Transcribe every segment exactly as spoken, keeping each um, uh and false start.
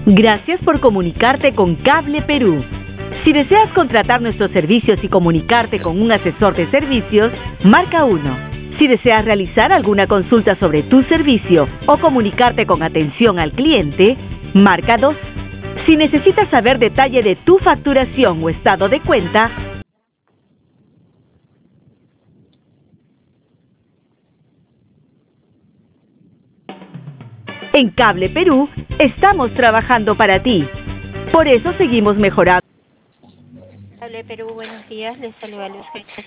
Gracias por comunicarte con Cable Perú. Si deseas contratar nuestros servicios y comunicarte con un asesor de servicios, marca uno. Si deseas realizar alguna consulta sobre tu servicio o comunicarte con atención al cliente, marca dos. Si necesitas saber detalle de tu facturación o estado de cuenta, en Cable Perú estamos trabajando para ti. Por eso seguimos mejorando. Cable Perú, buenos días. Les saluda Luz.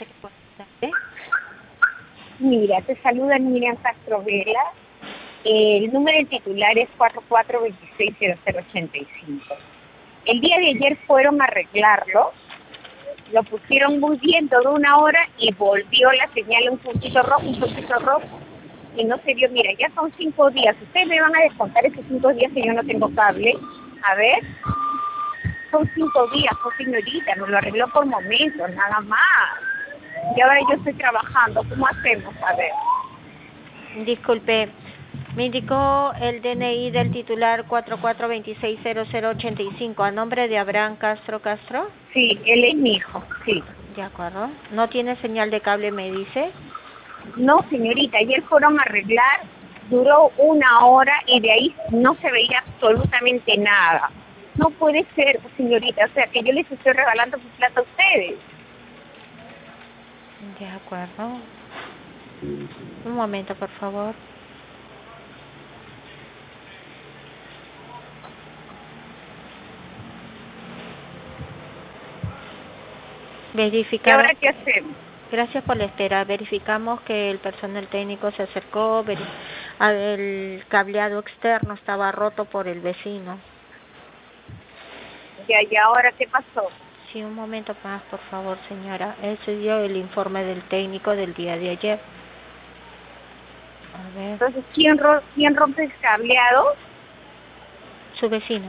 Mira, te saluda Miriam Castro Vela. El número del titular es cuatro cuatro dos seis cero cero ocho cinco. El día de ayer fueron a arreglarlo, lo pusieron muy bien toda una hora y volvió la señal un puntito rojo, un puntito rojo. Y no se dio, mira, ya son cinco días. Ustedes me van a descontar esos cinco días que yo no tengo cable. A ver, son cinco días, pues señorita, nos lo arregló por momentos, nada más. Y ahora yo estoy trabajando, ¿cómo hacemos? A ver. Disculpe, me indicó el D N I del titular cuatro cuatro dos seis cero cero ocho cinco, ¿a nombre de Abraham Castro Castro? Sí, él es mi hijo, sí. De acuerdo. ¿No tiene señal de cable, me dice? No, señorita, ayer fueron a arreglar, duró una hora y de ahí no se veía absolutamente nada. No puede ser, señorita, o sea, que yo les estoy regalando su plata a ustedes. De acuerdo. Un momento, por favor. Verificar. ¿Y ahora qué hacemos? Gracias por la espera. Verificamos que el personal técnico se acercó, el cableado externo estaba roto por el vecino. Ya, ¿y ahora qué pasó? Sí, un momento más, por favor, señora. Ese dio el informe del técnico del día de ayer. A ver. Entonces, ¿quién, ro ¿quién rompe el cableado? Su vecino.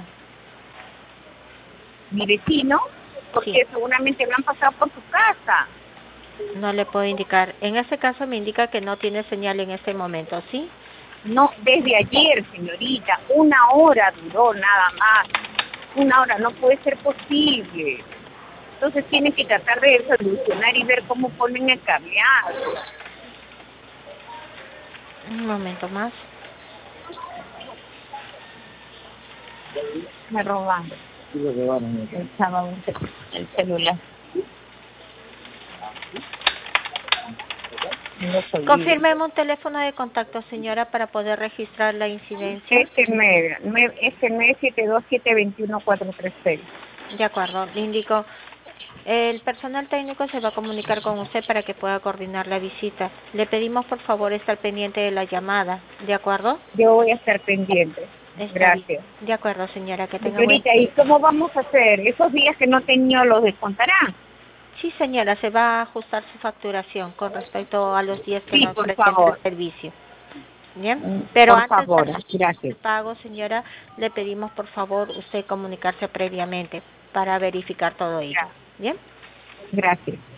¿Mi vecino? Porque sí, seguramente lo han pasado por su casa. No le puedo indicar. En este caso me indica que no tiene señal en este momento, ¿sí? No, desde ayer, señorita. Una hora duró nada más. Una hora, no puede ser posible. Entonces tienen que tratar de solucionar y ver cómo ponen el cableado. Un momento más. Me robaron. El sábado, el celular. Confírmeme un teléfono de contacto, señora, para poder registrar la incidencia. Este nueve, este nueve siete dos siete dos uno cuatro tres seis. De acuerdo, le indico. El personal técnico se va a comunicar con usted para que pueda coordinar la visita. Le pedimos, por favor, estar pendiente de la llamada, ¿de acuerdo? Yo voy a estar pendiente. Está Gracias. Bien. De acuerdo, señora, que tenga Señorita, buen... ¿y cómo vamos a hacer? ¿Esos días que no tenía los descontarán? Sí, señora, se va a ajustar su facturación con respecto a los días que sí, nos por presenta favor. el servicio. Bien, pero por antes favor, del gracias. pago, señora, le pedimos, por favor, usted comunicarse previamente para verificar todo ello. Gracias. Bien. Gracias.